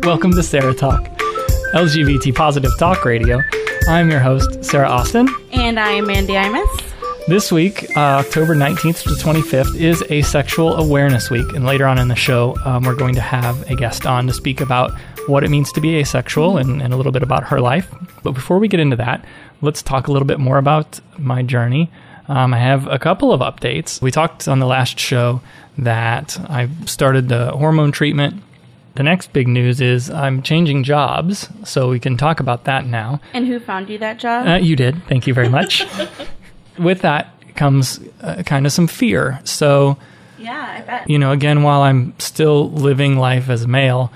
Welcome to Sarah Talk, LGBT positive talk radio. I'm your host, Sarah Austin. And I am Mandy Imus. This week, October 19th to 25th, is Asexual Awareness Week. And later on in the show, we're going to have a guest on to speak about what it means to be asexual and a little bit about her life. But before we get into that, let's talk a little bit more about my journey. I have a couple of updates. We talked on the last show that I started the hormone treatment. The next big news is I'm changing jobs, so we can talk about that now. And who found you that job? You did. Thank you very much. With that comes kind of some fear. So, yeah, I bet. Again, while I'm still living life as a male,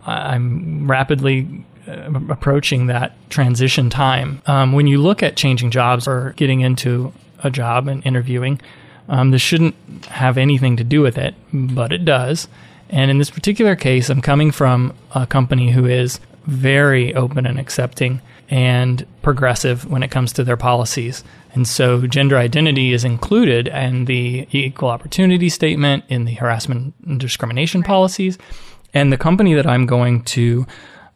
I'm rapidly approaching that transition time. When you look at changing jobs or getting into a job and interviewing, this shouldn't have anything to do with it, but it does. And in this particular case, I'm coming from a company who is very open and accepting and progressive when it comes to their policies. And so gender identity is included in the equal opportunity statement, in the harassment and discrimination policies. And the company that I'm going to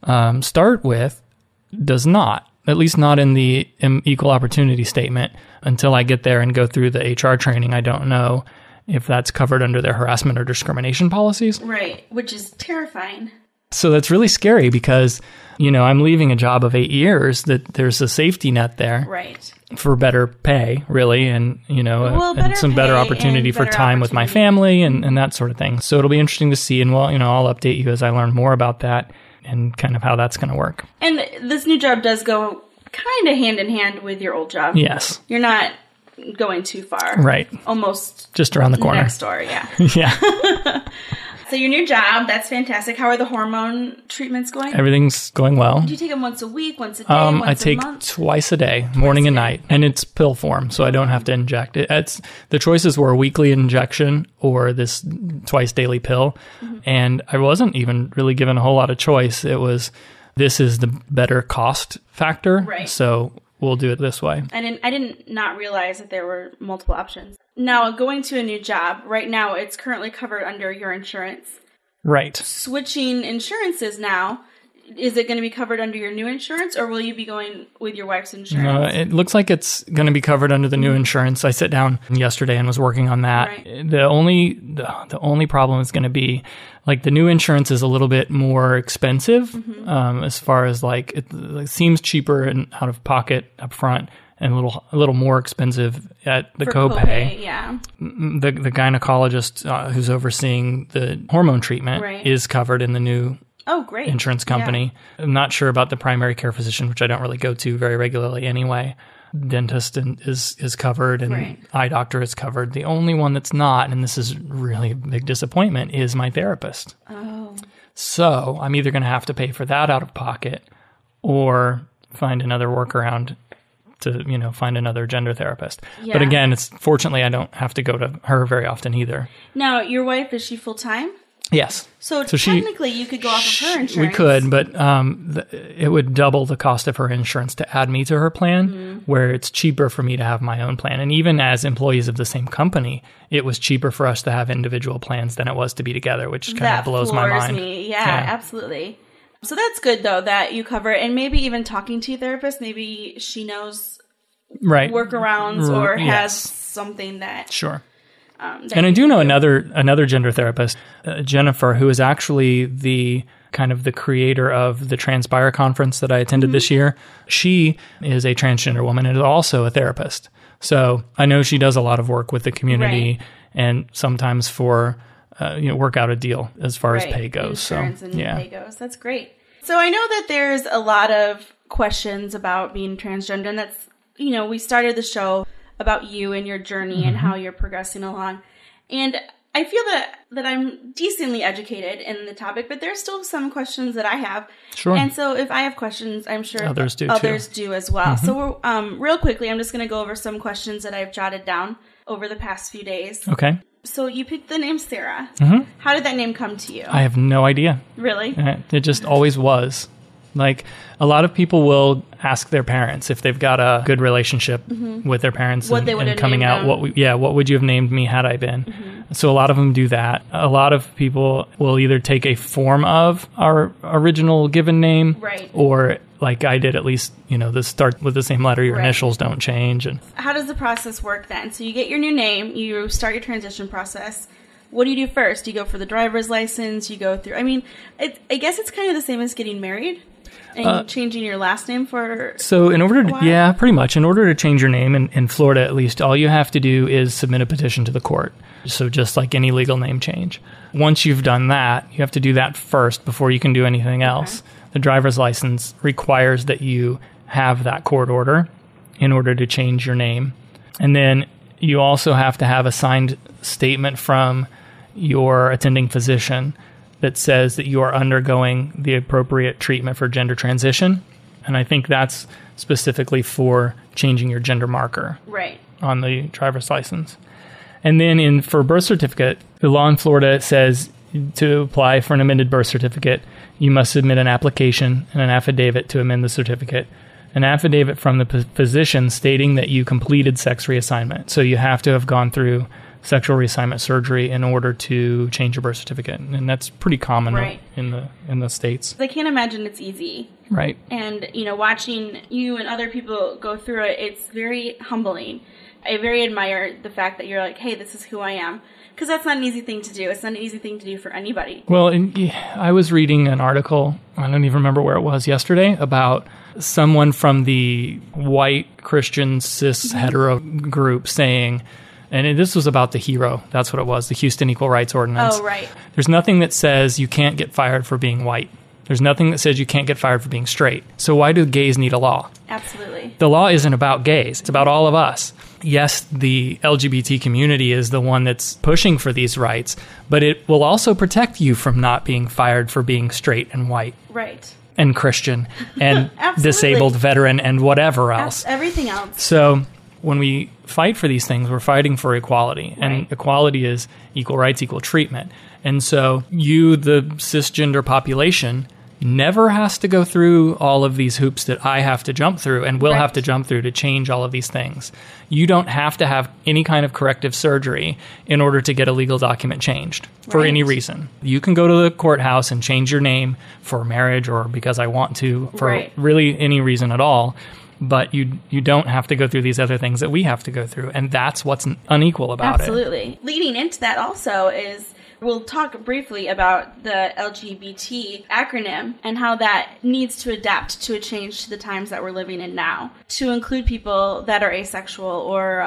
start with does not, at least not in the equal opportunity statement. Until I get there and go through the HR training, I don't know if that's covered under their harassment or discrimination policies. Right, which is terrifying. So that's really scary because, I'm leaving a job of 8 years, that there's a safety net there. Right. For better pay, really, and, and some better opportunity for time with my family and that sort of thing. So it'll be interesting to see, and I'll update you as I learn more about that and kind of how that's going to work. And this new job does go kind of hand in hand with your old job. Yes. You're not going too far. Right. Almost just around the corner. Next door, yeah. Yeah. So your new job, that's fantastic. How are the hormone treatments going? Everything's going well. Do you take them once a week, once a day, once a month? I take twice a day, morning and night, and it's pill form, so I don't have to inject it. The choices were a weekly injection or this twice daily pill, and I wasn't even really given a whole lot of choice. It was, this is the better cost factor, right. So we'll do it this way. I didn't not realize that there were multiple options. Now, going to a new job, right now it's currently covered under your insurance. Right. Switching insurances now, is it going to be covered under your new insurance, or will you be going with your wife's insurance? It looks like it's going to be covered under the new insurance. I sat down yesterday and was working on that. Right. The only problem is going to be, like, the new insurance is a little bit more expensive, as far as, like, it seems cheaper and out of pocket up front, and a little more expensive at the copay. Yeah. The gynecologist who's overseeing the hormone treatment is covered in the new insurance company. Yeah. I'm not sure about the primary care physician, which I don't really go to very regularly anyway. Dentist is covered, and eye doctor is covered. The only one that's not, and this is really a big disappointment, is my therapist. Oh. So I'm either going to have to pay for that out of pocket or find another workaround to, find another gender therapist. Yeah. But again, fortunately I don't have to go to her very often either. Now, your wife, is she full-time? Yes. So technically you could go off of her insurance. We could, but it would double the cost of her insurance to add me to her plan, where it's cheaper for me to have my own plan. And even as employees of the same company, it was cheaper for us to have individual plans than it was to be together, which kind of blows my mind. Me. Yeah, absolutely. So that's good, though, that you cover it. And maybe even talking to your therapist, maybe she knows workarounds or has something that... Sure. And I do know another gender therapist, Jennifer, who is actually the kind of the creator of the Transpire conference that I attended this year. She is a transgender woman and is also a therapist. So I know she does a lot of work with the community and sometimes for... work out a deal as far as pay goes. Insurance and pay goes. That's great. So I know that there's a lot of questions about being transgender, and that's, we started the show about you and your journey and how you're progressing along. And I feel that I'm decently educated in the topic, but there's still some questions that I have. Sure. And so if I have questions, I'm sure others do as well. So real quickly, I'm just going to go over some questions that I've jotted down over the past few days. Okay. So you picked the name Sarah. How did that name come to you? I have no idea. Really? It just always was. Like, a lot of people will ask their parents if they've got a good relationship with their parents what they would and have coming named out. them. What would you have named me had I been? So a lot of them do that. A lot of people will either take a form of our original given name, right, or like I did, at least, start with the same letter, your right. initials don't change. And how does the process work then? So you get your new name, you start your transition process. What do you do first? Do you go for the driver's license? You go through, I guess it's kind of the same as getting married and changing your last name for So in order to, yeah, pretty much. In order to change your name, in Florida at least, all you have to do is submit a petition to the court. So just like any legal name change. Once you've done that, you have to do that first before you can do anything else. Okay. The driver's license requires that you have that court order in order to change your name. And then you also have to have a signed statement from your attending physician that says that you are undergoing the appropriate treatment for gender transition. And I think that's specifically for changing your gender marker right on the driver's license. And then for birth certificate, the law in Florida says to apply for an amended birth certificate, you must submit an application and an affidavit to amend the certificate. An affidavit from the physician stating that you completed sex reassignment. So you have to have gone through sexual reassignment surgery in order to change your birth certificate. And that's pretty common right. in the States. I can't imagine it's easy. Right. And, watching you and other people go through it, it's very humbling. I very admire the fact that you're like, hey, this is who I am. Because that's not an easy thing to do. It's not an easy thing to do for anybody. Well, I was reading an article, I don't even remember where it was yesterday, about someone from the white Christian cis hetero group saying, and this was about the HERO, that's what it was, the Houston Equal Rights Ordinance. Oh, right. There's nothing that says you can't get fired for being white. There's nothing that says you can't get fired for being straight. So why do gays need a law? Absolutely. The law isn't about gays. It's about all of us. Yes, the LGBT community is the one that's pushing for these rights, but it will also protect you from not being fired for being straight and white. Right. And Christian and disabled veteran and whatever else. Everything else. So when we fight for these things, we're fighting for equality. Right. And equality is equal rights, equal treatment. And so you, the cisgender population, never has to go through all of these hoops that I have to jump through and will have to jump through to change all of these things. You don't have to have any kind of corrective surgery in order to get a legal document changed for any reason. You can go to the courthouse and change your name for marriage or because I want to, for really any reason at all. But you don't have to go through these other things that we have to go through. And that's what's unequal about it. Absolutely. Leading into that also is, we'll talk briefly about the LGBT acronym and how that needs to adapt to a change to the times that we're living in now, to include people that are asexual or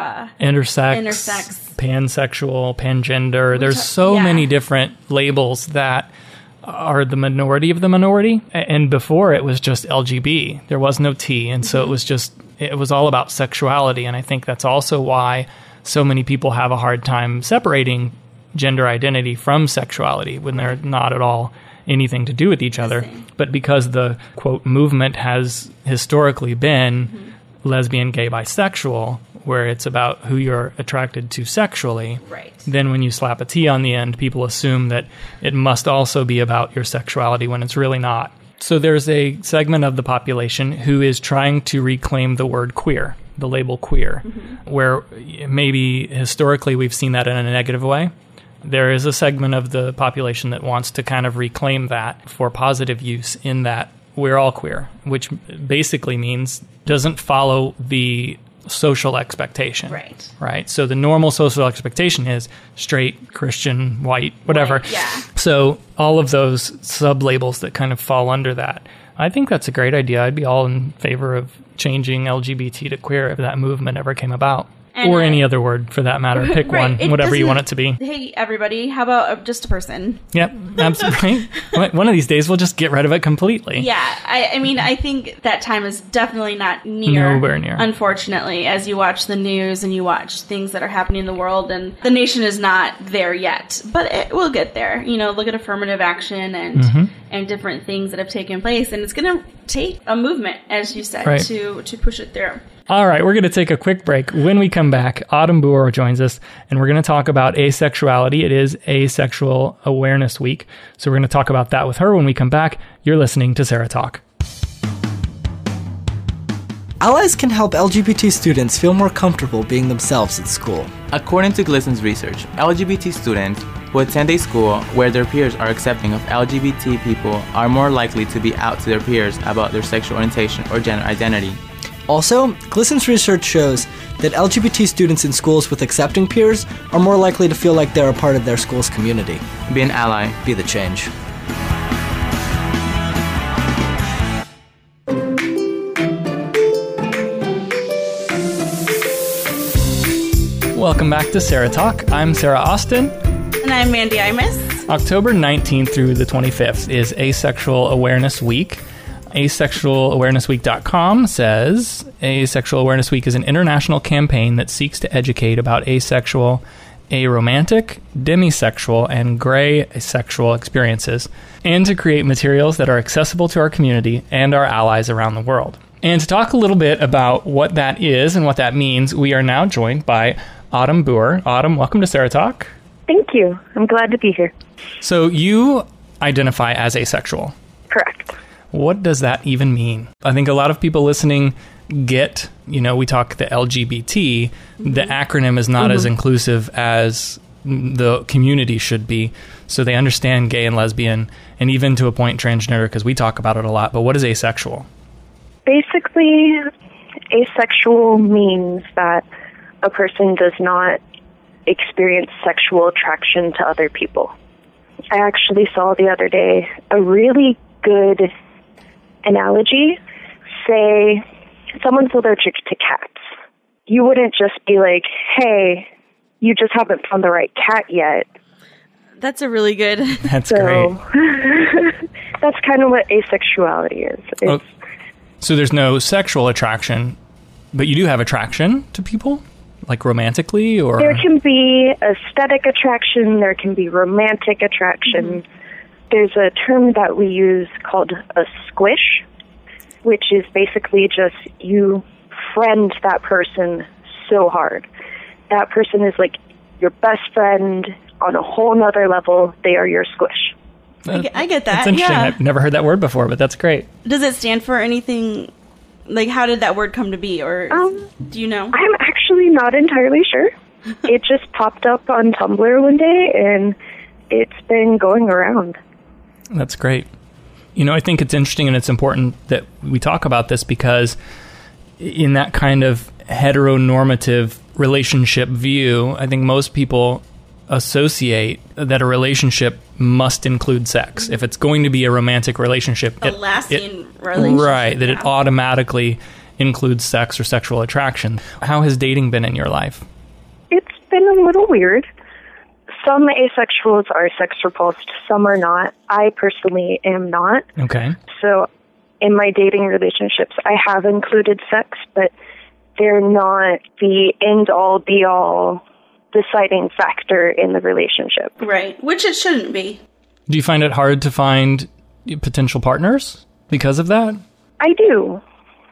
intersex, pansexual, pangender. There's so many different labels that are the minority of the minority. And before it was just LGB. There was no T. And so it was all about sexuality. And I think that's also why so many people have a hard time separating gender identity from sexuality when they're not at all anything to do with each other. But because the, quote, movement has historically been lesbian, gay, bisexual, where it's about who you're attracted to sexually, then when you slap a T on the end, people assume that it must also be about your sexuality when it's really not. So there's a segment of the population who is trying to reclaim the word queer, the label queer, where maybe historically we've seen that in a negative way. There is a segment of the population that wants to kind of reclaim that for positive use, in that we're all queer, which basically means doesn't follow the social expectation. Right. So the normal social expectation is straight, Christian, white, whatever. So all of those sub-labels that kind of fall under that. I think that's a great idea. I'd be all in favor of changing LGBT to queer if that movement ever came about. Or any other word for that matter. Pick one, whatever you want it to be. Hey, everybody, how about just a person? Yep, absolutely. One of these days, we'll just get rid of it completely. Yeah, I mean, I think that time is definitely not near. Nowhere near. Unfortunately, as you watch the news and you watch things that are happening in the world, and the nation is not there yet. But it will get there. Look at affirmative action and different things that have taken place. And it's going to take a movement, as you said, to push it through. All right, we're going to take a quick break. When we come back, Autumn Boer joins us, and we're going to talk about asexuality. It is Asexual Awareness Week, so we're going to talk about that with her when we come back. You're listening to Sarah Talk. Allies can help LGBT students feel more comfortable being themselves at school. According to GLSEN's research, LGBT students who attend a school where their peers are accepting of LGBT people are more likely to be out to their peers about their sexual orientation or gender identity. Also, GLSEN's research shows that LGBT students in schools with accepting peers are more likely to feel like they're a part of their school's community. Be an ally. Be the change. Welcome back to Sarah Talk. I'm Sarah Austin. And I'm Mandy Imus. October 19th through the 25th is Asexual Awareness Week. Asexualawarenessweek.com says Asexual Awareness Week is an international campaign that seeks to educate about asexual, aromantic, demisexual, and gray asexual experiences, and to create materials that are accessible to our community and our allies around the world. And to talk a little bit about what that is and what that means, we are now joined by Autumn Boer. Autumn, welcome to Sarah Talk. Thank you. I'm glad to be here. So you identify as asexual. Correct. What does that even mean? I think a lot of people listening get, we talk the LGBT, the acronym is not as inclusive as the community should be. So they understand gay and lesbian, and even to a point transgender, because we talk about it a lot. But what is asexual? Basically, asexual means that a person does not experience sexual attraction to other people. I actually saw the other day a really good analogy. Say someone's allergic to cats. You wouldn't just be like, hey, you just haven't found the right cat yet. That's a really good... That's great. That's kind of what asexuality is. So there's no sexual attraction, but you do have attraction to people? Like romantically, or? There can be aesthetic attraction, there can be romantic attraction. There's a term that we use called a squish, which is basically just you friend that person so hard. That person is like your best friend on a whole nother level. They are your squish. I get that. That's interesting. Yeah. I've never heard that word before, but that's great. Does it stand for anything? Like, how did that word come to be? Or do you know? I'm actually not entirely sure. It just popped up on Tumblr one day, and it's been going around. That's great. I think it's interesting and it's important that we talk about this because in that kind of heteronormative relationship view, I think most people associate that a relationship must include sex. If it's going to be a romantic relationship, a lasting relationship. Right, that it automatically includes sex or sexual attraction. How has dating been in your life? It's been a little weird. Some asexuals are sex repulsed, some are not. I personally am not. Okay. So in my dating relationships, I have included sex, but they're not the end-all, be-all deciding factor in the relationship. Right, which it shouldn't be. Do you find it hard to find potential partners because of that? I do.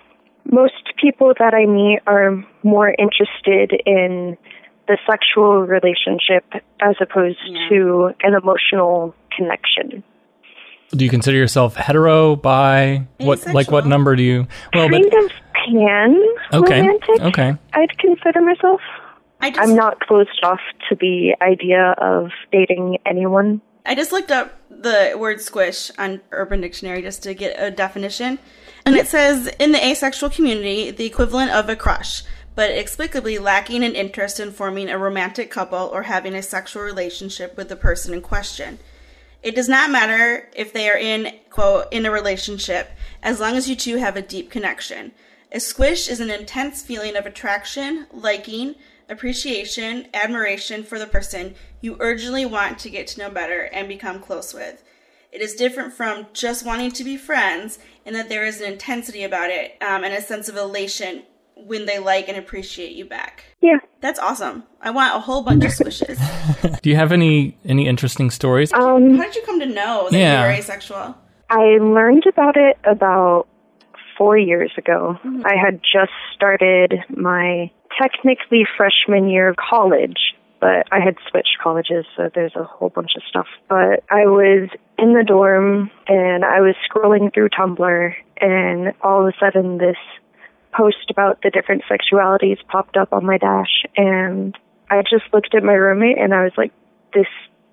Most people that I meet are more interested in the sexual relationship as opposed to an emotional connection. Do you consider yourself hetero, bi? What number do you? Well, kind of pan romantic. Okay. I'd consider myself. I'm not closed off to the idea of dating anyone. I just looked up the word squish on Urban Dictionary just to get a definition. And it says, in the asexual community, the equivalent of a crush, but inexplicably lacking an interest in forming a romantic couple or having a sexual relationship with the person in question. It does not matter if they are in, quote, in a relationship, as long as you two have a deep connection. A squish is an intense feeling of attraction, liking, appreciation, admiration for the person you urgently want to get to know better and become close with. It is different from just wanting to be friends in that there is an intensity about it and a sense of elation when they like and appreciate you back. Yeah. That's awesome. I want a whole bunch of squishes. Do you have any interesting stories? How did you come to know that you were asexual? I learned about it about 4 years ago. I had just started my technically freshman year of college, but I had switched colleges, so there's a whole bunch of stuff. But I was in the dorm, and I was scrolling through Tumblr, and all of a sudden this post about the different sexualities popped up on my dash, and I just looked at my roommate and I was like, this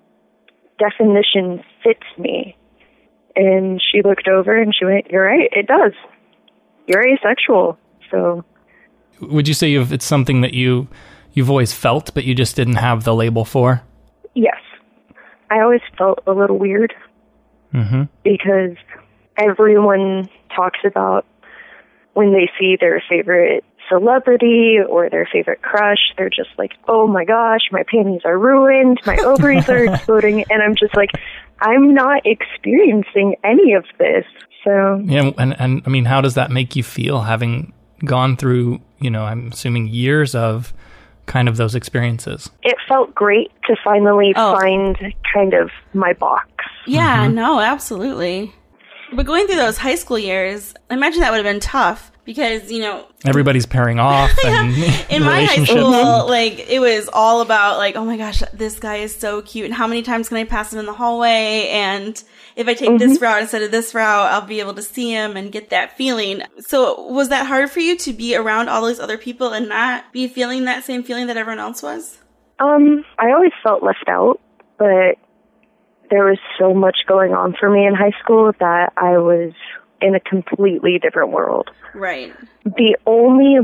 definition fits me. And she looked over and she went, you're right, it does. You're asexual. So would you say it's something that you've always felt, but you just didn't have the label for? Yes. I always felt a little weird because everyone talks about when they see their favorite celebrity or their favorite crush, they're just like, oh my gosh, my panties are ruined, my ovaries are exploding, and I'm just like, I'm not experiencing any of this. So yeah, and I mean, how does that make you feel, having gone through, I'm assuming years of kind of those experiences? It felt great to finally find kind of my box. Yeah, no, absolutely. But going through those high school years, I imagine that would have been tough because, everybody's pairing off and in my high school, it was all about oh my gosh, this guy is so cute, and how many times can I pass him in the hallway, and if I take this route instead of this route, I'll be able to see him and get that feeling. So was that hard for you to be around all these other people and not be feeling that same feeling that everyone else was? I always felt left out, but there was so much going on for me in high school that I was in a completely different world. Right. The only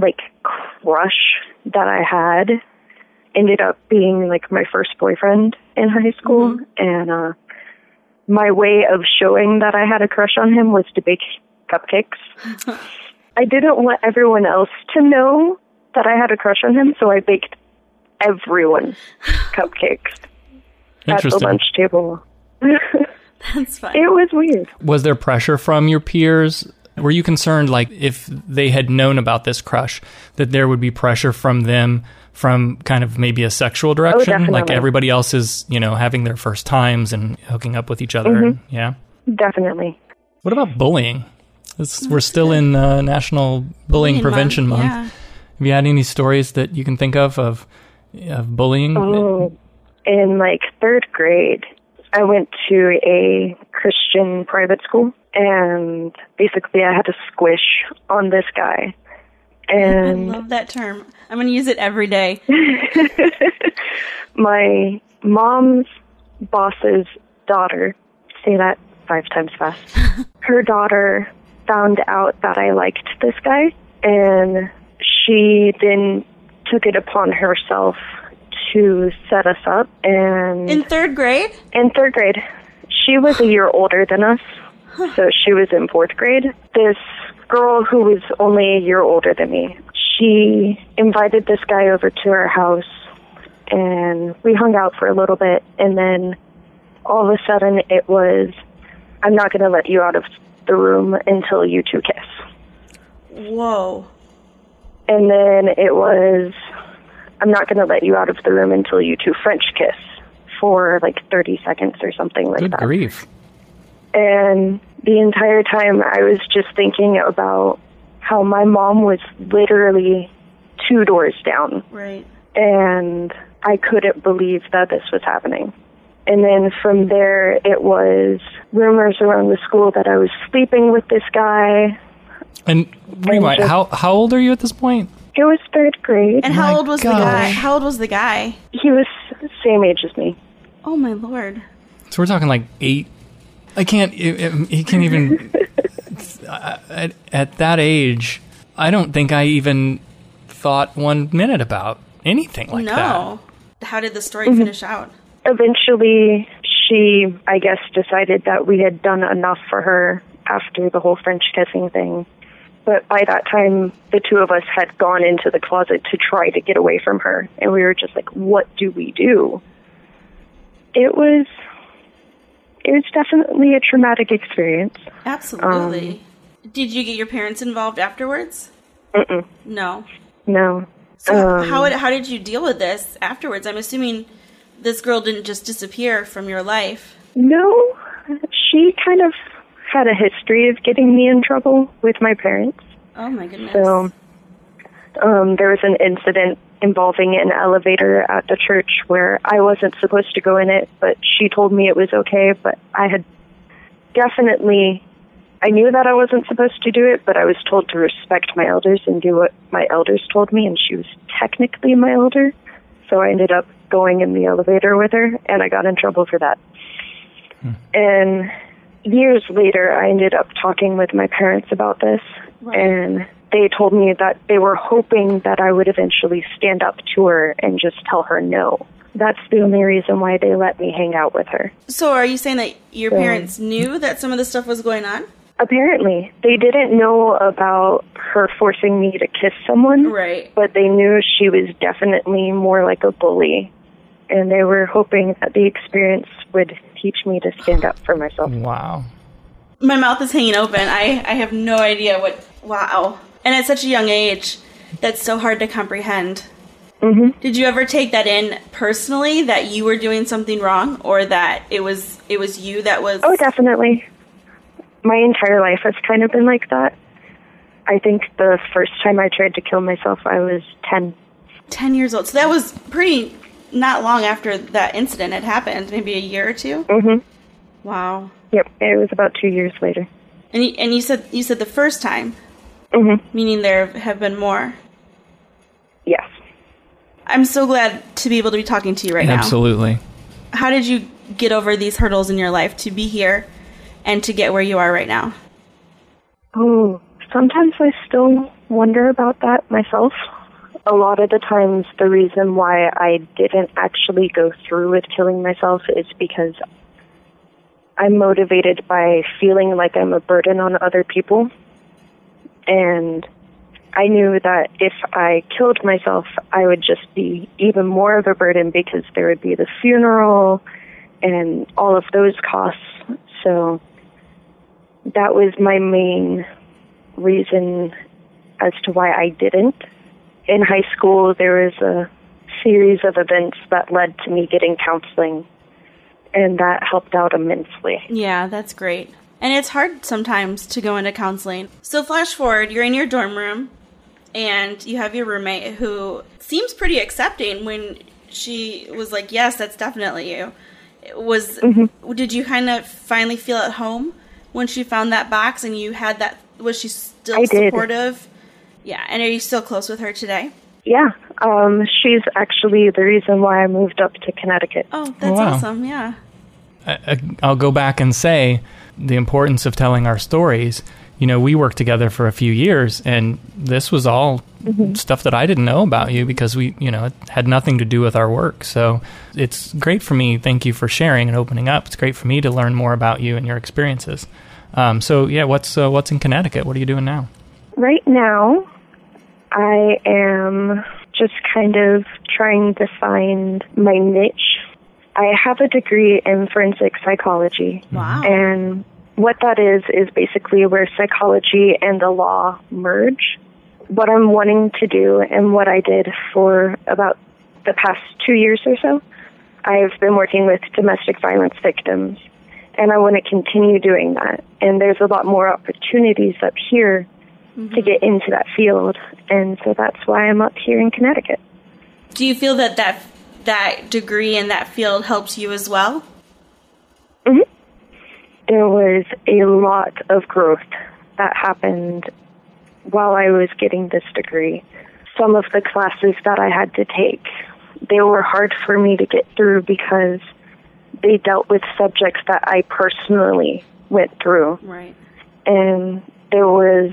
crush that I had ended up being my first boyfriend in high school, and my way of showing that I had a crush on him was to bake cupcakes. I didn't want everyone else to know that I had a crush on him, so I baked everyone cupcakes at the lunch table. That's fine. It was weird. Was there pressure from your peers? Were you concerned, if they had known about this crush, that there would be pressure from them from kind of maybe a sexual direction? Oh, definitely. Everybody else is, having their first times and hooking up with each other. Yeah? Definitely. What about bullying? We're still in National Bullying Prevention Month. Yeah. Have you had any stories that you can think of bullying? Oh, in third grade, I went to a Christian private school, and basically I had to squish on this guy. And I love that term. I'm going to use it every day. My mom's boss's daughter, say that 5 times fast, her daughter found out that I liked this guy, and she then took it upon herself to set us up. And in third grade? In third grade. She was a year older than us, so she was in 4th grade. This girl who was only a year older than me, she invited this guy over to her house, and we hung out for a little bit, and then all of a sudden it was, I'm not going to let you out of the room until you two kiss. Whoa. And then it was, I'm not going to let you out of the room until you two French kiss for 30 seconds or something like that. Good grief. And the entire time I was just thinking about how my mom was literally 2 doors down. Right. And I couldn't believe that this was happening. And then from there, it was rumors around the school that I was sleeping with this guy. And rewind, how old are you at this point? It was 3rd grade. And how old was the guy? How old was the guy? He was the same age as me. Oh my Lord. So we're talking 8. I can't, he can't even, at that age, I don't think I even thought 1 minute about anything like that. No. How did the story finish out? Eventually, she, I guess, decided that we had done enough for her after the whole French kissing thing. But by that time, the two of us had gone into the closet to try to get away from her. And we were just like, what do we do? It was definitely a traumatic experience. Absolutely. Did you get your parents involved afterwards? Mm-mm. No. No. So how did you deal with this afterwards? I'm assuming this girl didn't just disappear from your life. No. She kind of had a history of getting me in trouble with my parents. Oh my goodness. So there was an incident involving an elevator at the church where I wasn't supposed to go in it, but she told me it was okay, but I had definitely I knew that I wasn't supposed to do it, but I was told to respect my elders and do what my elders told me, and she was technically my elder. So I ended up going in the elevator with her, and I got in trouble for that. And years later, I ended up talking with my parents about this, and they told me that they were hoping that I would eventually stand up to her and just tell her no. That's the only reason why they let me hang out with her. So are you saying that your parents knew that some of this stuff was going on? Apparently. They didn't know about her forcing me to kiss someone. Right. But they knew she was definitely more like a bully. And they were hoping that the experience would teach me to stand up for myself. Wow. My mouth is hanging open. I have no idea what... Wow. And at such a young age, that's so hard to comprehend. Mm-hmm. Did you ever take that in personally, that you were doing something wrong, or that it was you that was... Oh, definitely. My entire life has kind of been like that. I think the first time I tried to kill myself, I was 10. 10 years old. So that was pretty not long after that incident had happened, maybe a year or two? Mm-hmm. Wow. Yep, it was about 2 years later. And you said the first time? Mm-hmm. Meaning there have been more? Yes. I'm so glad to be able to be talking to you right now. Absolutely. How did you get over these hurdles in your life to be here and to get where you are right now? Oh, sometimes I still wonder about that myself. A lot of the times the reason why I didn't actually go through with killing myself is because I'm motivated by feeling like I'm a burden on other people. And I knew that if I killed myself, I would just be even more of a burden because there would be the funeral and all of those costs. So that was my main reason as to why I didn't. In high school, there was a series of events that led to me getting counseling, and that helped out immensely. Yeah, that's great. And it's hard sometimes to go into counseling. So flash forward, you're in your dorm room, and you have your roommate who seems pretty accepting when she was like, yes, that's definitely you. Did you kind of finally feel at home when she found that box and you had that? Was she still supportive? Yeah. And are you still close with her today? Yeah. She's actually the reason why I moved up to Connecticut. Oh, that's awesome. Yeah. I'll go back and say the importance of telling our stories. You know, we worked together for a few years, and this was all stuff that I didn't know about you because it had nothing to do with our work. So it's great for me. Thank you for sharing and opening up. It's great for me to learn more about you and your experiences. So yeah, what's in Connecticut? What are you doing now? Right now, I am just kind of trying to find my niche. I have a degree in forensic psychology. Wow. And what that is basically where psychology and the law merge. What I'm wanting to do and what I did for about the past 2 years or so, I've been working with domestic violence victims, and I want to continue doing that. And there's a lot more opportunities up here to get into that field, and so that's why I'm up here in Connecticut. Do you feel that degree in that field helps you as well? Mm-hmm. There was a lot of growth that happened while I was getting this degree. Some of the classes that I had to take, they were hard for me to get through because they dealt with subjects that I personally went through. Right. And there was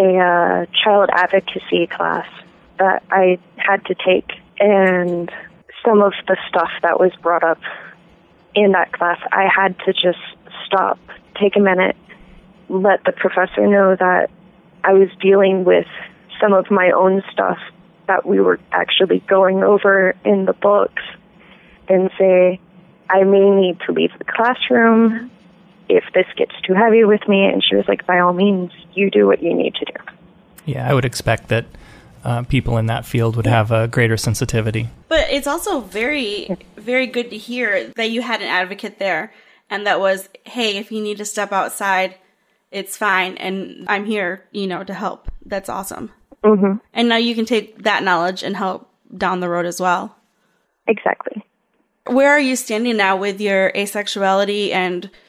a child advocacy class that I had to take, and some of the stuff that was brought up in that class, I had to just stop, take a minute, let the professor know that I was dealing with some of my own stuff that we were actually going over in the books, and say, I may need to leave the classroom if this gets too heavy with me. And she was like, by all means, you do what you need to do. Yeah, I would expect that people in that field would have a greater sensitivity. But it's also very, very good to hear that you had an advocate there, and that was, hey, if you need to step outside, it's fine, and I'm here, to help. That's awesome. Mm-hmm. And now you can take that knowledge and help down the road as well. Exactly. Where are you standing now with your asexuality and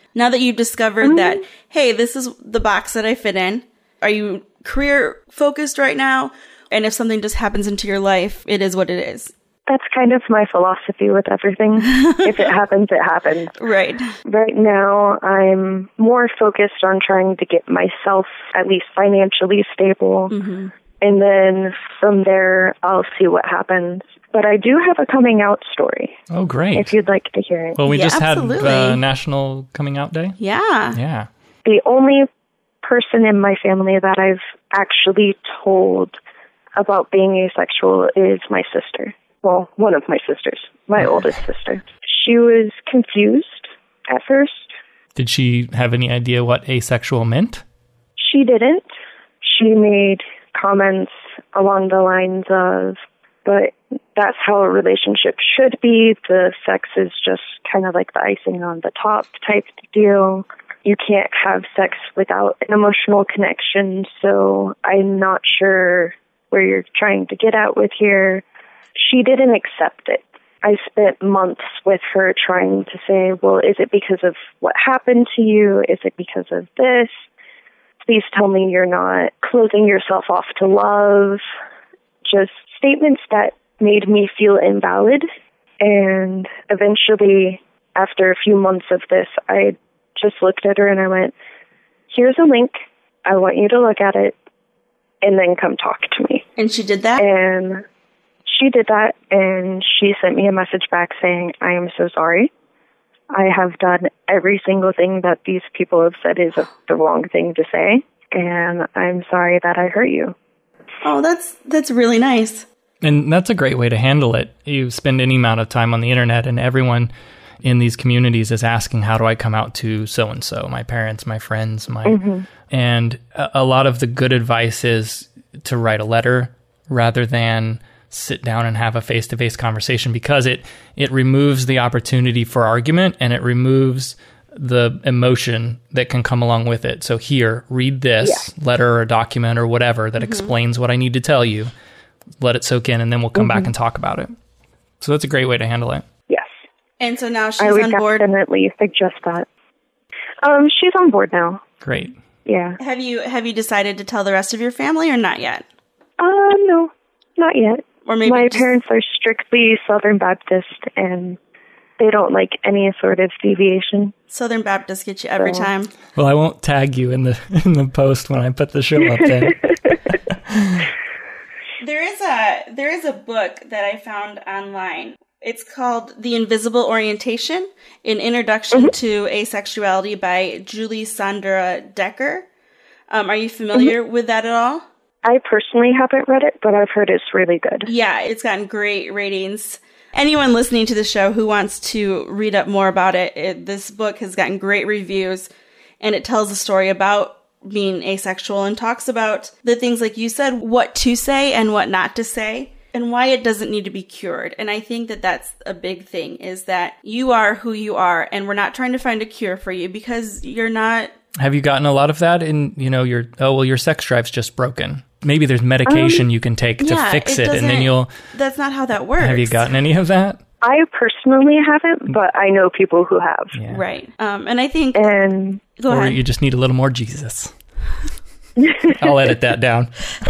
Now that you've discovered that, hey, this is the box that I fit in, are you career focused right now? And if something just happens into your life, it is what it is. That's kind of my philosophy with everything. If it happens, it happens. Right. Right now, I'm more focused on trying to get myself at least financially stable. Mm-hmm. And then from there, I'll see what happens. But I do have a coming out story. Oh, great. If you'd like to hear it. Well, we just absolutely. had National Coming Out Day. Yeah. Yeah. The only person in my family that I've actually told about being asexual is my sister. Well, one of my sisters, my oldest sister. She was confused at first. Did she have any idea what asexual meant? She didn't. She made comments along the lines of, but that's how a relationship should be. The sex is just kind of like the icing on the top type deal. You can't have sex without an emotional connection, so I'm not sure where you're trying to get at with here. She didn't accept it. I spent months with her trying to say, well, is it because of what happened to you? Is it because of this? Please tell me you're not closing yourself off to love. Just statements that made me feel invalid. And eventually, after a few months of this, I just looked at her and I went, here's a link. I want you to look at it and then come talk to me. And she did that? And she did that, and she sent me a message back saying, I am so sorry. I have done every single thing that these people have said is the wrong thing to say, and I'm sorry that I hurt you. Oh, that's really nice. And that's a great way to handle it. You spend any amount of time on the internet, and everyone in these communities is asking, how do I come out to so-and-so, my parents, my friends, and a lot of the good advice is to write a letter rather than sit down and have a face-to-face conversation, because it removes the opportunity for argument and it removes the emotion that can come along with it. So here, read this letter or document or whatever that explains what I need to tell you. Let it soak in, and then we'll come back and talk about it. So that's a great way to handle it. Yes. And so now she's I would on board. definitely suggest that. She's on board now. Great. Yeah. Have you decided to tell the rest of your family or not yet? No, not yet. Or maybe my parents are strictly Southern Baptist, and they don't like any sort of deviation. Southern Baptist gets you every time. Well, I won't tag you in the post when I put the show up there. There is a book that I found online. It's called The Invisible Orientation, an Introduction to Asexuality by Julie Sandra Decker. Are you familiar with that at all? I personally haven't read it, but I've heard it's really good. Yeah, it's gotten great ratings. Anyone listening to the show who wants to read up more about it, this book has gotten great reviews, and it tells a story about being asexual and talks about the things like you said, what to say and what not to say, and why it doesn't need to be cured. And I think that that's a big thing, is that you are who you are, and we're not trying to find a cure for you because you're not. Have you gotten a lot of that in, your sex drive's just broken? Maybe there's medication you can take to fix it, and then you'll... That's not how that works. Have you gotten any of that? I personally haven't, but I know people who have. Yeah. Right. And I think... And go ahead. Or you just need a little more Jesus. I'll edit that down.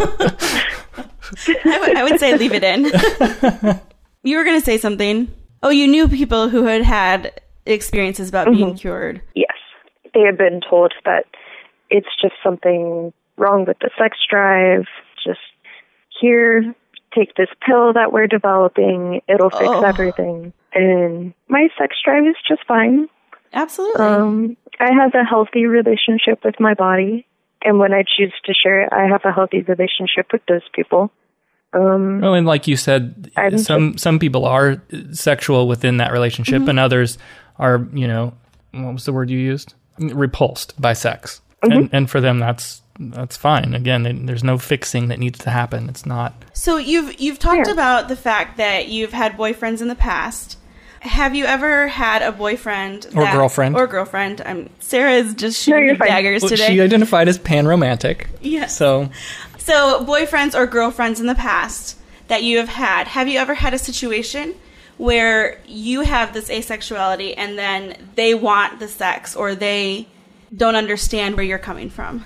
I would say leave it in. You were going to say something. Oh, you knew people who had experiences about being cured. Yes. They had been told that it's just something wrong with the sex drive. Just here, take this pill that we're developing. It'll fix everything. And my sex drive is just fine. Absolutely. I have a healthy relationship with my body. And when I choose to share it, I have a healthy relationship with those people. Well, and like you said, some people are sexual within that relationship, and others are, what was the word you used? Repulsed by sex. And for them, that's fine. Again, there's no fixing that needs to happen. It's not. So you've talked about the fact that you've had boyfriends in the past. Have you ever had a boyfriend or girlfriend? Or girlfriend. Sarah is just shooting daggers today. She identified as pan-romantic. Yes. So boyfriends or girlfriends in the past that you have had. Have you ever had a situation where you have this asexuality and then they want the sex or they don't understand where you're coming from?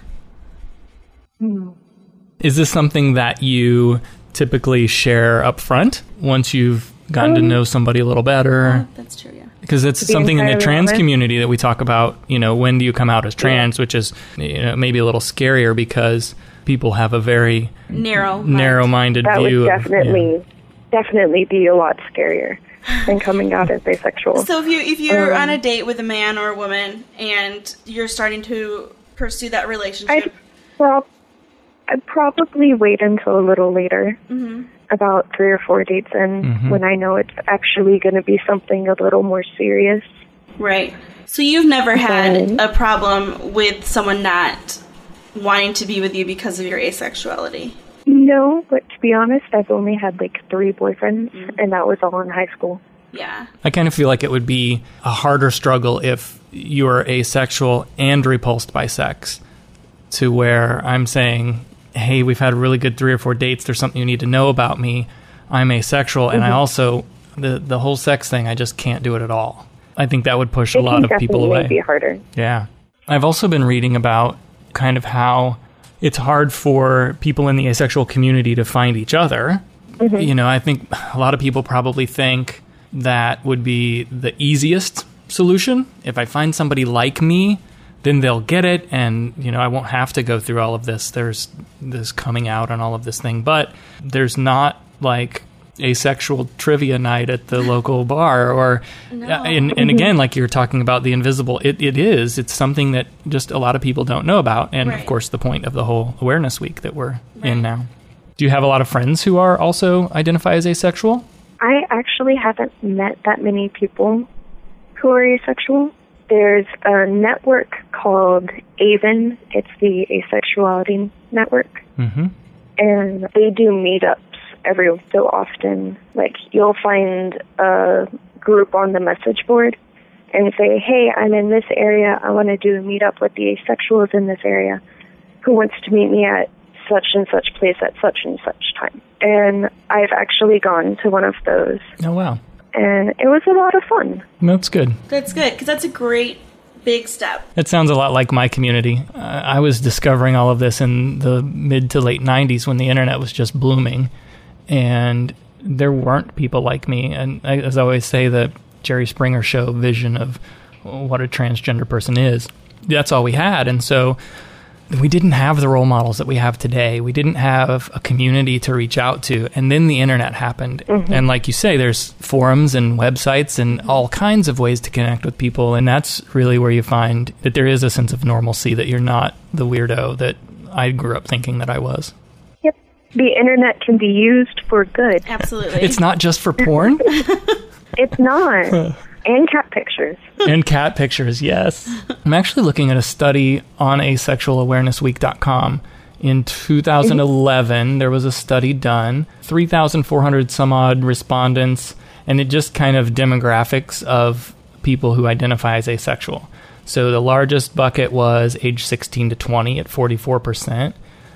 Is this something that you typically share up front once you've gotten to know somebody a little better? That's true, yeah. Because it's something in the trans community that we talk about, when do you come out as trans, which is maybe a little scarier because people have a very narrow-minded view. That would definitely be a lot scarier than coming out as asexual. So if you're on a date with a man or a woman and you're starting to pursue that relationship... I'd probably wait until a little later, about 3 or 4 dates in, when I know it's actually going to be something a little more serious. Right. So you've never had a problem with someone not wanting to be with you because of your asexuality? No, but to be honest, I've only had 3 boyfriends, and that was all in high school. Yeah. I kind of feel like it would be a harder struggle if you were asexual and repulsed by sex, to where I'm saying, hey, we've had a really good 3 or 4 dates. There's something you need to know about me. I'm asexual, and I also, the whole sex thing, I just can't do it at all. I think that would push a lot of people away. It be harder. Yeah. I've also been reading about kind of how it's hard for people in the asexual community to find each other. I think a lot of people probably think that would be the easiest solution. If I find somebody like me, then they'll get it, and, I won't have to go through all of this. There's this coming out and all of this thing. But there's not, asexual trivia night at the local bar. Or, and again, like you're talking about the invisible, it's something that just a lot of people don't know about. And, of course, the point of the whole Awareness Week that we're in now. Do you have a lot of friends who are also identify as asexual? I actually haven't met that many people who are asexual. There's a network called AVEN. It's the Asexuality Network. And they do meetups every so often. You'll find a group on the message board and say, hey, I'm in this area. I want to do a meetup with the asexuals in this area. Who wants to meet me at such and such place at such and such time? And I've actually gone to one of those. Oh, wow. And it was a lot of fun. That's good. That's good, because that's a great big step. It sounds a lot like my community. I was discovering all of this in the mid to late 90s when the internet was just blooming, and there weren't people like me. And as I always say, the Jerry Springer show vision of what a transgender person is, that's all we had. And so we didn't have the role models that we have today. We didn't have a community to reach out to. And then the internet happened. And like you say, there's forums and websites and all kinds of ways to connect with people. And that's really where you find that there is a sense of normalcy, that you're not the weirdo that I grew up thinking that I was. Yep. The internet can be used for good. Absolutely. It's not just for porn? It's not. And cat pictures. And cat pictures, yes. I'm actually looking at a study on asexualawarenessweek.com. In 2011, there was a study done, 3,400 some odd respondents, and it just kind of demographics of people who identify as asexual. So the largest bucket was age 16 to 20 at 44%.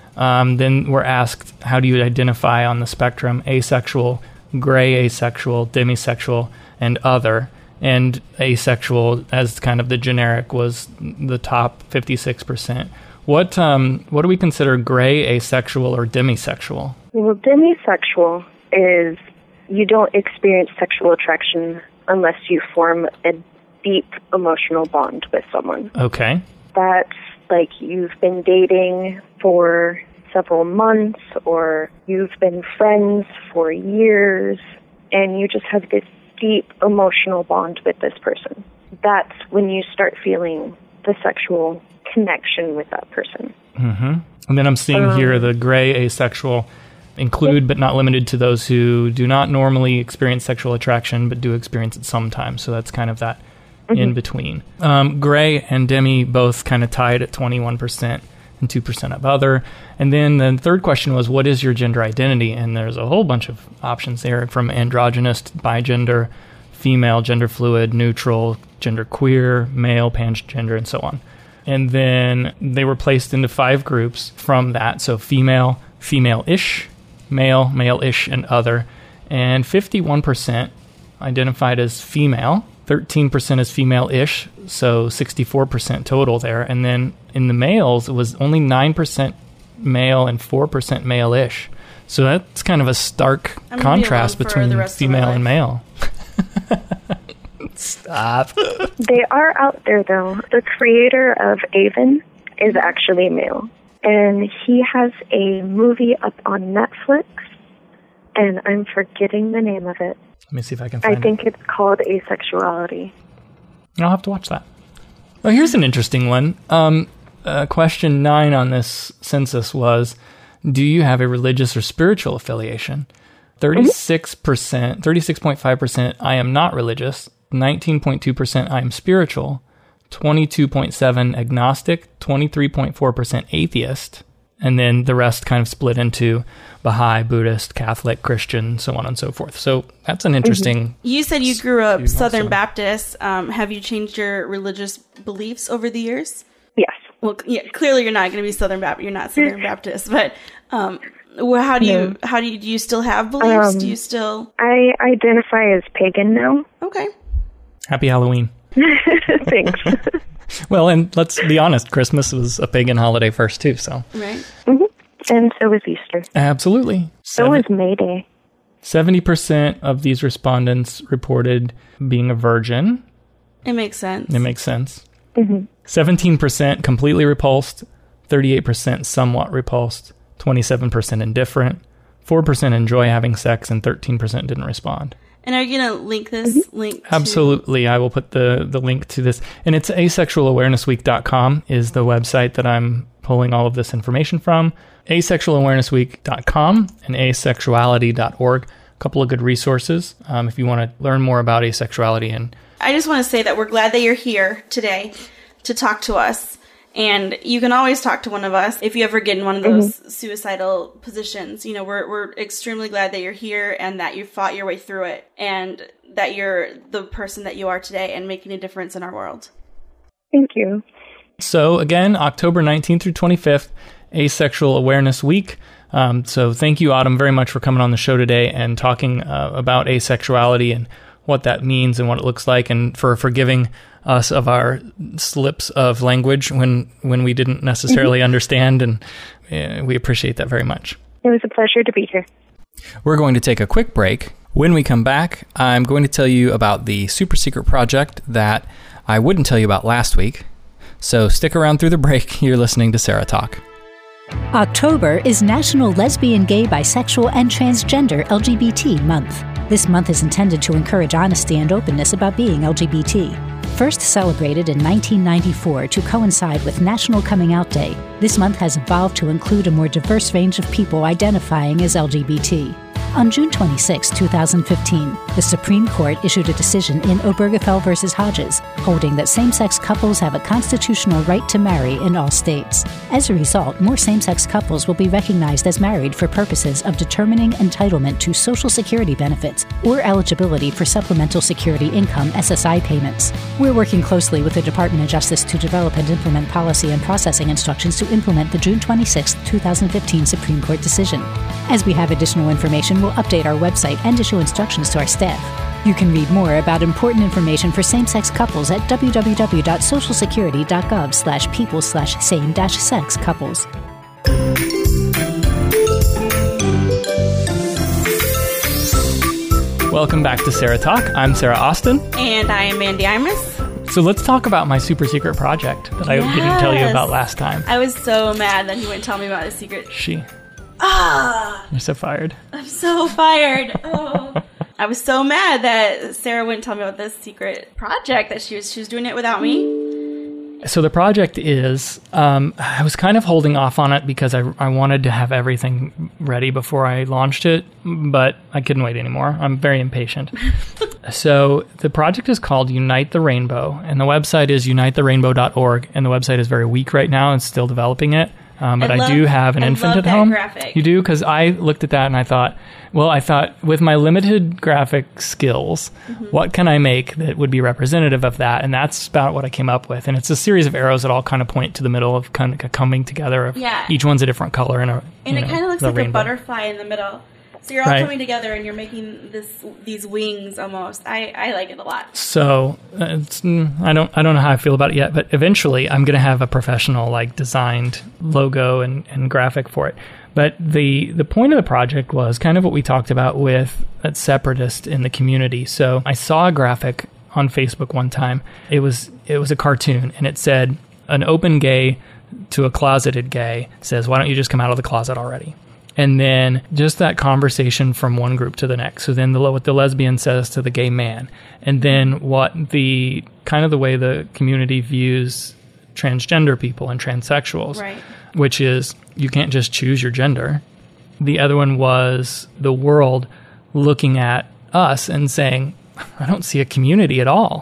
Then we're asked, how do you identify on the spectrum? Asexual, gray asexual, demisexual, and other. And asexual, as kind of the generic, was the top 56%. What do we consider gray, asexual, or demisexual? Well, demisexual is you don't experience sexual attraction unless you form a deep emotional bond with someone. Okay. That's like you've been dating for several months, or you've been friends for years, and you just have this deep emotional bond with this person. That's when you start feeling the sexual connection with that person. And then I'm seeing here the gray asexual include but not limited to those who do not normally experience sexual attraction but do experience it sometimes. So that's kind of that in between. Gray and demi both kind of tied at 21% and 2% of other. And then the third question was, what is your gender identity? And there's a whole bunch of options there, from androgynous, bigender, female, gender fluid, neutral, gender queer, male, pansgender, and so on. And then they were placed into 5 groups from that. So female, female-ish, male, male-ish, and other. And 51% identified as female, 13% as female-ish, so 64% total there. And then in the males, it was only 9% male and 4% male-ish. So that's kind of a stark contrast between female and male. Stop. They are out there, though. The creator of Avon is actually male. And he has a movie up on Netflix, and I'm forgetting the name of it. Let me see if I can find it. I think it's called Asexuality. I'll have to watch that. Well, here's an interesting one. Question 9 on this census was, do you have a religious or spiritual affiliation? 36.5% I am not religious, 19.2% I am spiritual, 22.7% agnostic, 23.4% atheist, and then the rest kind of split into Baha'i, Buddhist, Catholic, Christian, so on and so forth. So that's an interesting... You said you grew up Southern Baptist. Have you changed your religious beliefs over the years? Yes. Well, yeah, clearly you're not going to be Southern Baptist. You're not Southern Baptist, but how do you do you still have beliefs? Do you still? I identify as pagan now. Okay. Happy Halloween. Thanks. Well, and let's be honest, Christmas was a pagan holiday first too, so. Right. Mm-hmm. And so was Easter. Absolutely. So was May Day. 70% of these respondents reported being a virgin. It makes sense. It makes sense. Mm-hmm. 17% completely repulsed, 38% somewhat repulsed, 27% indifferent, 4% enjoy having sex, and 13% didn't respond. And are you going to link this link to... Absolutely. I will put the link to this. And it's asexualawarenessweek.com is the website that I'm pulling all of this information from. asexualawarenessweek.com and asexuality.org. A couple of good resources if you want to learn more about asexuality. And I just want to say that we're glad that you're here today to talk to us. And you can always talk to one of us if you ever get in one of those suicidal positions. You know, we're extremely glad that you're here and that you fought your way through it and that you're the person that you are today and making a difference in our world. Thank you. So again, October 19th through 25th, Asexual Awareness Week. So thank you, Autumn, very much for coming on the show today and talking about asexuality and what that means and what it looks like, and for forgiving us of our slips of language when we didn't necessarily understand, and we appreciate that very much. It was a pleasure to be here. We're going to take a quick break. When we come back, I'm going to tell you about the super secret project that I wouldn't tell you about last week. So stick around through the break. You're listening to Sarah Talk. October is National Lesbian, Gay, Bisexual, and Transgender LGBT Month. This month is intended to encourage honesty and openness about being LGBT. First celebrated in 1994 to coincide with National Coming Out Day, this month has evolved to include a more diverse range of people identifying as LGBT. On June 26, 2015, the Supreme Court issued a decision in Obergefell v. Hodges, holding that same-sex couples have a constitutional right to marry in all states. As a result, more same-sex couples will be recognized as married for purposes of determining entitlement to Social Security benefits or eligibility for Supplemental Security Income SSI payments. We're working closely with the Department of Justice to develop and implement policy and processing instructions to implement the June 26, 2015 Supreme Court decision. As we have additional information, we'll update our website and issue instructions to our staff. You can read more about important information for same-sex couples at www.socialsecurity.gov/people/same-sex couples. Welcome back to Sarah Talk. I'm Sarah Austin. And I am Mandy Imus. So let's talk about my super secret project that I didn't tell you about last time. I was so mad that you wouldn't tell me about the secret. You're so fired. I'm so fired. Oh. I was so mad that Sarah wouldn't tell me about this secret project, that she was doing it without me. So the project is, I was kind of holding off on it because I wanted to have everything ready before I launched it, but I couldn't wait anymore. I'm very impatient. So the project is called Unite the Rainbow, and the website is unitetherainbow.org, and the website is very weak right now and still developing it. But I do have an infant at home. Graphic. You do? Because I looked at that and I thought with my limited graphic skills, what can I make that would be representative of that? And that's about what I came up with. And it's a series of arrows that all kind of point to the middle of kind of coming together. Each one's a different color. And it kind of looks like rainbow. A butterfly in the middle. So you're all Right. coming together and you're making these wings almost. I like it a lot. So I don't know how I feel about it yet, but eventually I'm going to have a professional like designed logo and graphic for it. But the point of the project was kind of what we talked about with a separatist in the community. So I saw a graphic on Facebook one time. It was a cartoon, and it said, an open gay to a closeted gay says, why don't you just come out of the closet already? And then just that conversation from one group to the next. So then what the lesbian says to the gay man. And then what the kind of the way the community views transgender people and transsexuals, Right. which is you can't just choose your gender. The other one was the world looking at us and saying, I don't see a community at all.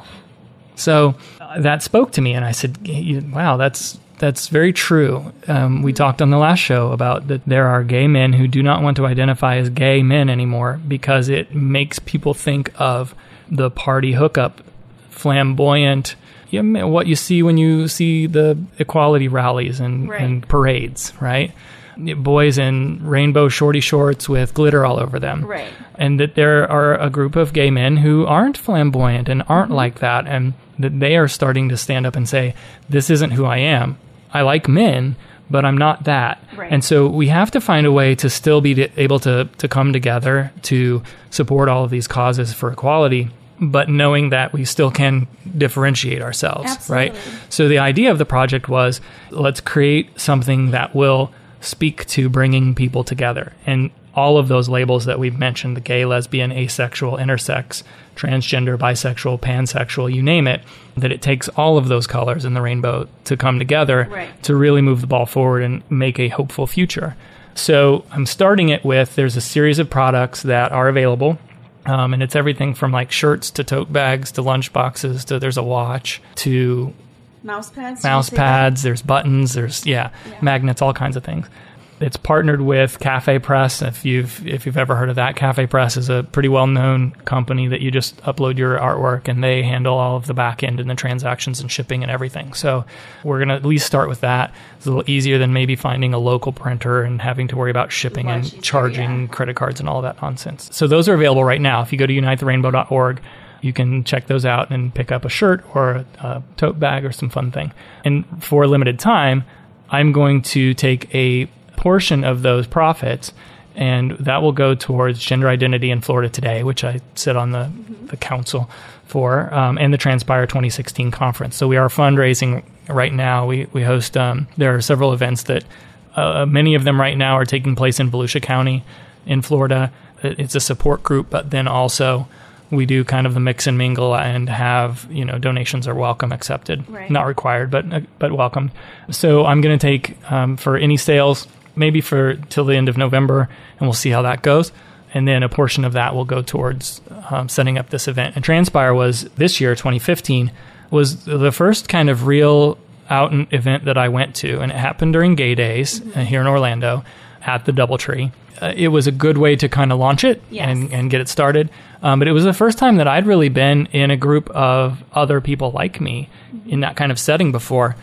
So that spoke to me, and I said, wow, that's very true. We talked on the last show about that there are gay men who do not want to identify as gay men anymore because it makes people think of the party hookup, flamboyant, what you see when you see the equality rallies and parades, right? Boys in rainbow shorty shorts with glitter all over them. Right. And that there are a group of gay men who aren't flamboyant and aren't like that, and that they are starting to stand up and say, this isn't who I am. I like men, but I'm not that. Right. And so we have to find a way to still be able to come together to support all of these causes for equality, but knowing that we still can differentiate ourselves, Absolutely. right? So the idea of the project was, let's create something that will speak to bringing people together. And all of those labels that we've mentioned, the gay, lesbian, asexual, intersex, transgender, bisexual, pansexual, you name it, that it takes all of those colors in the rainbow to come together Right. to really move the ball forward and make a hopeful future. So I'm starting it with, there's a series of products that are available. And it's everything from like shirts to tote bags to lunch boxes to there's a watch to Mouse pads? mouse pads, there's buttons, there's magnets, all kinds of things. It's partnered with Cafe Press. If you've ever heard of that, Cafe Press is a pretty well-known company that you just upload your artwork and they handle all of the back end and the transactions and shipping and everything. So we're going to at least start with that. It's a little easier than maybe finding a local printer and having to worry about shipping and charging credit cards and all of that nonsense. So those are available right now. If you go to unitetherainbow.org, you can check those out and pick up a shirt or a tote bag or some fun thing. And for a limited time, I'm going to take a portion of those profits, and that will go towards Gender Identity in Florida Today, which I sit on the council for, and the Transpire 2016 conference. So we are fundraising right now. We host, there are several events that, many of them right now are taking place in Volusia County in Florida. It's a support group, but then also we do kind of the mix and mingle and have, donations are welcome, accepted, Right. not required, but welcome. So I'm going to take, for any sales, maybe till the end of November, and we'll see how that goes. And then a portion of that will go towards setting up this event. And Transpire was this year, 2015, was the first kind of real out event that I went to. And it happened during Gay Days here in Orlando at the Doubletree. It was a good way to kind of launch it and get it started. But it was the first time that I'd really been in a group of other people like me in that kind of setting before.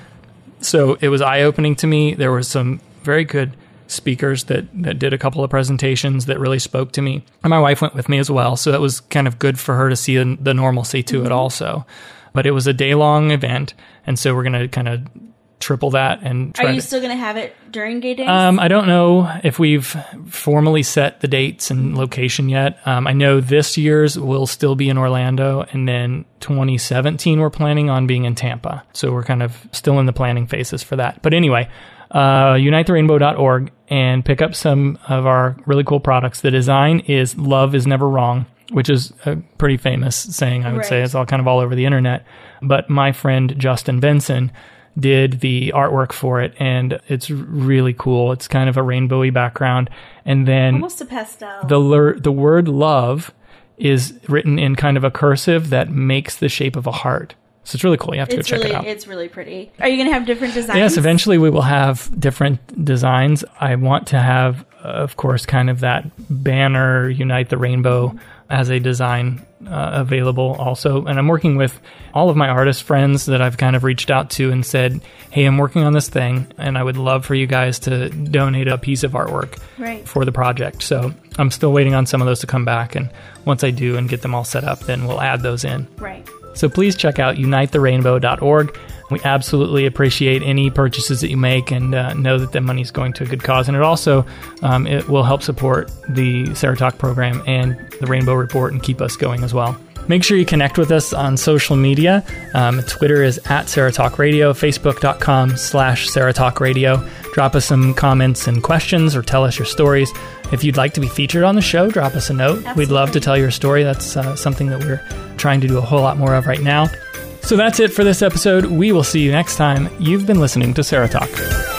So it was eye-opening to me. There were some very good speakers that did a couple of presentations that really spoke to me. And my wife went with me as well, so that was kind of good for her to see the normalcy to it also. But it was a day-long event, and so we're going to kind of triple that and try. Are you still going to have it during Gay Days? I don't know if we've formally set the dates and location yet. I know this year's will still be in Orlando, and then 2017 we're planning on being in Tampa. So we're kind of still in the planning phases for that. But anyway, unitetherainbow.org and pick up some of our really cool products. The design is "Love is Never Wrong," which is a pretty famous saying, I would say. It's all kind of all over the internet. But my friend Justin Benson did the artwork for it, and it's really cool. It's kind of a rainbowy background. And then almost a pastel. The word love is written in kind of a cursive that makes the shape of a heart. So it's really cool. You have to go check it out. It's really pretty. Are you going to have different designs? Yes, eventually we will have different designs. I want to have, of course, kind of that banner, Unite the Rainbow, as a design available also. And I'm working with all of my artist friends that I've kind of reached out to and said, hey, I'm working on this thing, and I would love for you guys to donate a piece of artwork for the project. So I'm still waiting on some of those to come back, and once I do and get them all set up, then we'll add those in. Right. So please check out unitetherainbow.org. We absolutely appreciate any purchases that you make, and know that the money is going to a good cause. And it also it will help support the Sarah Talk program and the Rainbow Report and keep us going as well. Make sure you connect with us on social media. Twitter is @SarahTalkRadio, Facebook.com/SarahTalkRadio. Drop us some comments and questions, or tell us your stories. If you'd like to be featured on the show, drop us a note. Absolutely. We'd love to tell your story. That's something that we're trying to do a whole lot more of right now. So that's it for this episode. We will see you next time. You've been listening to Sarah Talk.